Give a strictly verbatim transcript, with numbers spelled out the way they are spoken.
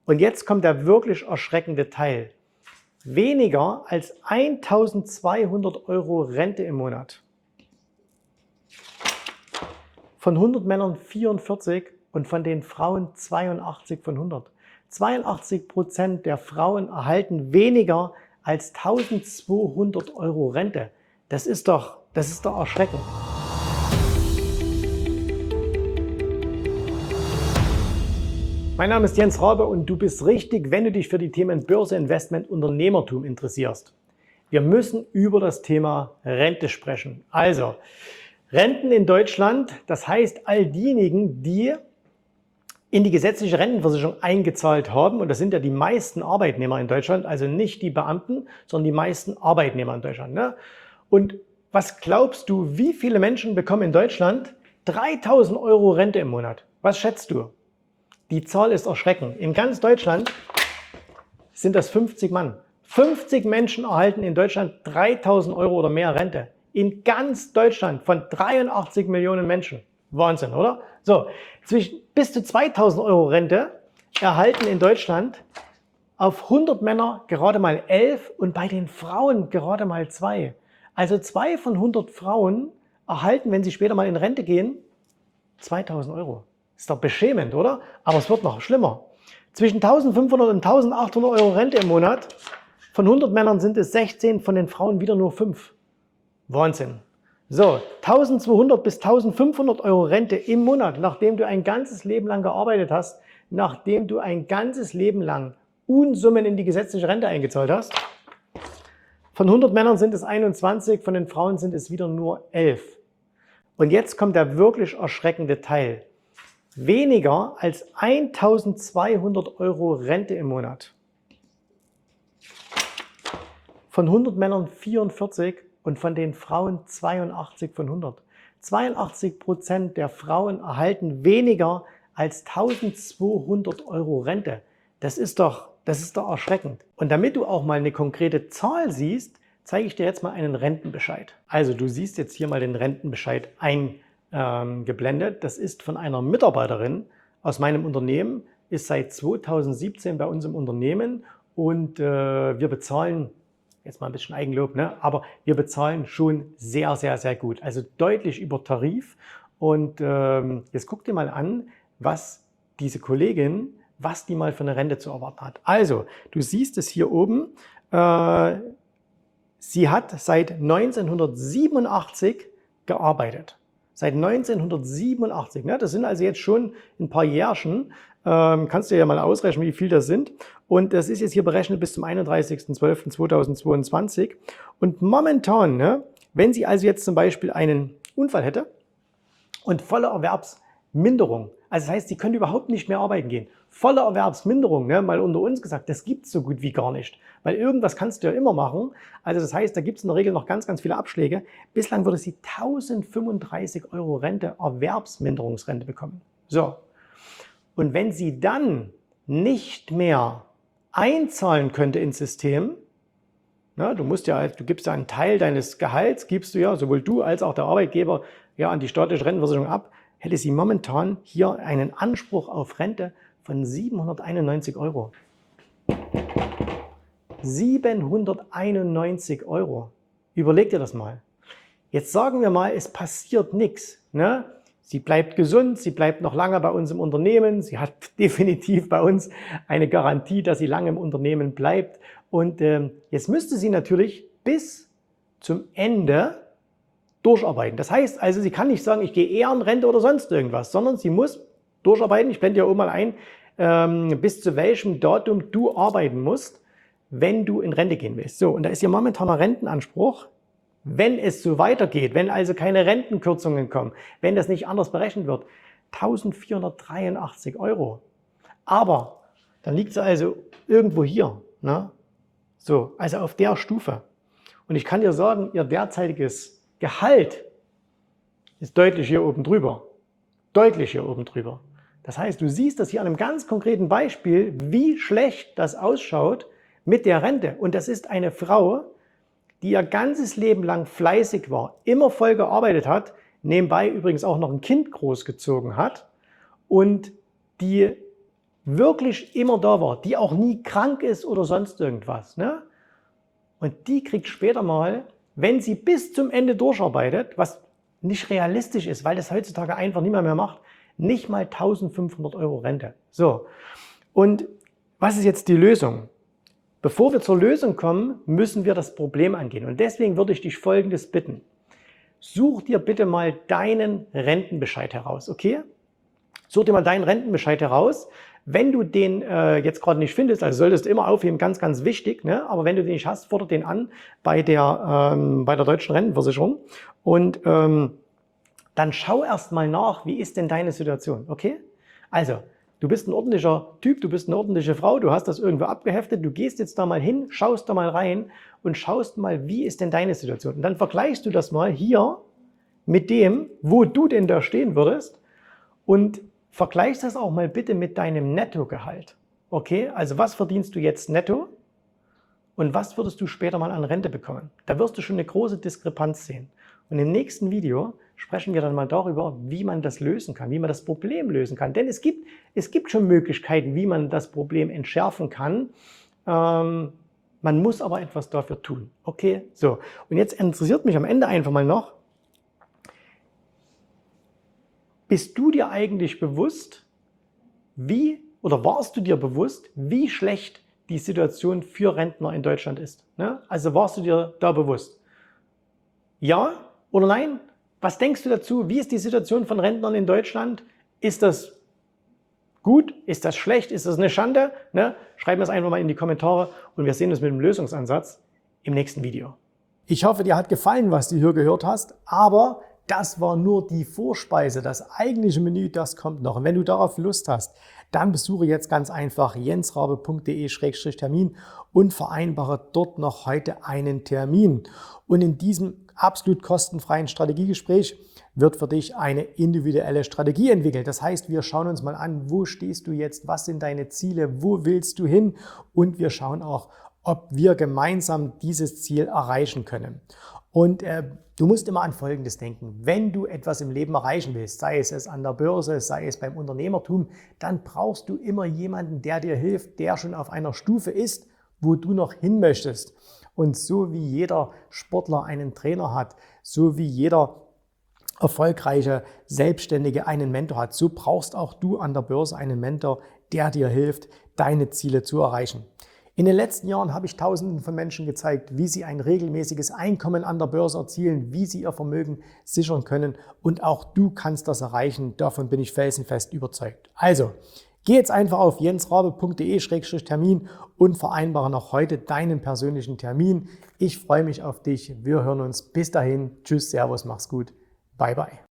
Und jetzt kommt der wirklich erschreckende Teil. Weniger als eintausendzweihundert Euro Rente im Monat. Von hundert Männern vierundvierzig und von den Frauen zweiundachtzig von hundert. zweiundachtzig Prozent der Frauen erhalten weniger als eintausendzweihundert Euro Rente. Das ist doch, das ist doch erschreckend. Mein Name ist Jens Rabe und du bist richtig, wenn du dich für die Themen Börse, Investment, Unternehmertum interessierst. Wir müssen über das Thema Rente sprechen. Also, Renten in Deutschland, das heißt all diejenigen, die in die gesetzliche Rentenversicherung eingezahlt haben, und das sind ja die meisten Arbeitnehmer in Deutschland, also nicht die Beamten, sondern die meisten Arbeitnehmer in Deutschland. Ne? Und was glaubst du, wie viele Menschen bekommen in Deutschland dreitausend Euro Rente im Monat? Was schätzt du? Die Zahl ist erschreckend. In ganz Deutschland sind das fünfzig Mann. fünfzig Menschen erhalten in Deutschland dreitausend Euro oder mehr Rente. In ganz Deutschland von dreiundachtzig Millionen Menschen. Wahnsinn, oder? So, zwischen bis zu zweitausend Euro Rente erhalten in Deutschland auf hundert Männer gerade mal elf und bei den Frauen gerade mal zwei. Also zwei von hundert Frauen erhalten, wenn sie später mal in Rente gehen, zweitausend Euro. Ist doch beschämend, oder? Aber es wird noch schlimmer. Zwischen eintausendfünfhundert und eintausendachthundert Euro Rente im Monat. Von hundert Männern sind es sechzehn, von den Frauen wieder nur fünf. Wahnsinn. So, eintausendzweihundert bis eintausendfünfhundert Euro Rente im Monat, nachdem du ein ganzes Leben lang gearbeitet hast, nachdem du ein ganzes Leben lang Unsummen in die gesetzliche Rente eingezahlt hast. Von hundert Männern sind es einundzwanzig, von den Frauen sind es wieder nur elf. Und jetzt kommt der wirklich erschreckende Teil. Weniger als eintausendzweihundert Euro Rente im Monat. Von hundert Männern vierundvierzig und von den Frauen zweiundachtzig von hundert. zweiundachtzig Prozent der Frauen erhalten weniger als eintausendzweihundert Euro Rente. Das ist doch, das ist doch erschreckend. Und damit du auch mal eine konkrete Zahl siehst, zeige ich dir jetzt mal einen Rentenbescheid. Also du siehst jetzt hier mal den Rentenbescheid eingeblendet. Das ist von einer Mitarbeiterin aus meinem Unternehmen, ist seit zweitausendsiebzehn bei uns im Unternehmen und äh, wir bezahlen, jetzt mal ein bisschen Eigenlob, ne? Aber wir bezahlen schon sehr, sehr, sehr gut. Also deutlich über Tarif. Und ähm, jetzt guck dir mal an, was diese Kollegin, was die mal für eine Rente zu erwarten hat. Also, du siehst es hier oben. Äh, sie hat seit neunzehnhundertsiebenundachtzig gearbeitet. Seit neunzehnhundertsiebenundachtzig. Ne? Das sind also jetzt schon ein paar Jährchen. Ähm, kannst du ja mal ausrechnen, wie viel das sind. Und das ist jetzt hier berechnet bis zum einunddreißigsten zwölften zweitausendzweiundzwanzig. Und momentan, ne, wenn sie also jetzt zum Beispiel einen Unfall hätte und volle Erwerbsminderung, also das heißt, sie könnte überhaupt nicht mehr arbeiten gehen. Volle Erwerbsminderung, ne, mal unter uns gesagt, das gibt es so gut wie gar nicht. Weil irgendwas kannst du ja immer machen. Also das heißt, da gibt es in der Regel noch ganz, ganz viele Abschläge. Bislang würde sie eintausendfünfunddreißig Euro Rente, Erwerbsminderungsrente bekommen. So. Und wenn sie dann nicht mehr einzahlen könnte ins System, na, du musst ja, du gibst ja einen Teil deines Gehalts, gibst du ja, sowohl du als auch der Arbeitgeber, ja, an die staatliche Rentenversicherung ab, hätte sie momentan hier einen Anspruch auf Rente von siebenhunderteinundneunzig Euro. siebenhunderteinundneunzig Euro. Überleg dir das mal. Jetzt sagen wir mal, es passiert nichts. Ne? Sie bleibt gesund, sie bleibt noch lange bei uns im Unternehmen. Sie hat definitiv bei uns eine Garantie, dass sie lange im Unternehmen bleibt. Und ähm, jetzt müsste sie natürlich bis zum Ende durcharbeiten. Das heißt also, sie kann nicht sagen, ich gehe eher in Rente oder sonst irgendwas, sondern sie muss durcharbeiten. Ich blende ja oben mal ein, ähm, bis zu welchem Datum du arbeiten musst, wenn du in Rente gehen willst. So, und da ist ihr momentaner Rentenanspruch, wenn es so weitergeht, wenn also keine Rentenkürzungen kommen, wenn das nicht anders berechnet wird, eintausendvierhundertdreiundachtzig Euro. Aber dann liegt sie also irgendwo hier, ne? So, also auf der Stufe. Und ich kann dir sagen, ihr derzeitiges Gehalt ist deutlich hier oben drüber. Deutlich hier oben drüber. Das heißt, du siehst das hier an einem ganz konkreten Beispiel, wie schlecht das ausschaut mit der Rente. Und das ist eine Frau, die ihr ganzes Leben lang fleißig war, immer voll gearbeitet hat, nebenbei übrigens auch noch ein Kind großgezogen hat und die wirklich immer da war, die auch nie krank ist oder sonst irgendwas, ne? Und die kriegt später mal, wenn sie bis zum Ende durcharbeitet, was nicht realistisch ist, weil das heutzutage einfach niemand mehr macht, nicht mal eintausendfünfhundert Euro Rente. So, und was ist jetzt die Lösung? Bevor wir zur Lösung kommen, müssen wir das Problem angehen. Und deswegen würde ich dich Folgendes bitten. Such dir bitte mal deinen Rentenbescheid heraus, okay? Such dir mal deinen Rentenbescheid heraus. Wenn du den äh, jetzt gerade nicht findest, also solltest du immer aufheben, ganz, ganz wichtig, ne? Aber wenn du den nicht hast, fordert den an bei der, ähm, bei der Deutschen Rentenversicherung. Und ähm, dann schau erst mal nach, wie ist denn deine Situation, okay? Also, du bist ein ordentlicher Typ, du bist eine ordentliche Frau, du hast das irgendwo abgeheftet, du gehst jetzt da mal hin, schaust da mal rein und schaust mal, wie ist denn deine Situation? Und dann vergleichst du das mal hier mit dem, wo du denn da stehen würdest und vergleichst das auch mal bitte mit deinem Nettogehalt. Okay, also was verdienst du jetzt netto und was würdest du später mal an Rente bekommen? Da wirst du schon eine große Diskrepanz sehen. Und im nächsten Video sprechen wir dann mal darüber, wie man das lösen kann, wie man das Problem lösen kann. Denn es gibt, es gibt schon Möglichkeiten, wie man das Problem entschärfen kann. Ähm, man muss aber etwas dafür tun. Okay, so. Und jetzt interessiert mich am Ende einfach mal noch, bist du dir eigentlich bewusst, wie oder warst du dir bewusst, wie schlecht die Situation für Rentner in Deutschland ist? Ne? Also warst du dir da bewusst? Ja oder nein? Was denkst du dazu? Wie ist die Situation von Rentnern in Deutschland? Ist das gut? Ist das schlecht? Ist das eine Schande? Ne? Schreib mir das einfach mal in die Kommentare und wir sehen uns mit dem Lösungsansatz im nächsten Video. Ich hoffe, dir hat gefallen, was du hier gehört hast, aber das war nur die Vorspeise. Das eigentliche Menü, das kommt noch. Und wenn du darauf Lust hast, dann besuche jetzt ganz einfach jensrabe punkt de Schrägstrich Termin und vereinbare dort noch heute einen Termin. Und in diesem absolut kostenfreien Strategiegespräch wird für dich eine individuelle Strategie entwickelt. Das heißt, wir schauen uns mal an, wo stehst du jetzt, was sind deine Ziele, wo willst du hin und wir schauen auch, ob wir gemeinsam dieses Ziel erreichen können. Und äh, du musst immer an Folgendes denken. Wenn du etwas im Leben erreichen willst, sei es es an der Börse, sei es beim Unternehmertum, dann brauchst du immer jemanden, der dir hilft, der schon auf einer Stufe ist, wo du noch hin möchtest. Und so wie jeder Sportler einen Trainer hat, so wie jeder erfolgreiche Selbstständige einen Mentor hat, so brauchst auch du an der Börse einen Mentor, der dir hilft, deine Ziele zu erreichen. In den letzten Jahren habe ich Tausenden von Menschen gezeigt, wie sie ein regelmäßiges Einkommen an der Börse erzielen, wie sie ihr Vermögen sichern können und auch du kannst das erreichen. Davon bin ich felsenfest überzeugt. Also, geh jetzt einfach auf jensrabe punkt de Schrägstrich Termin und vereinbare noch heute deinen persönlichen Termin. Ich freue mich auf dich. Wir hören uns. Bis dahin. Tschüss, Servus, mach's gut. Bye, bye.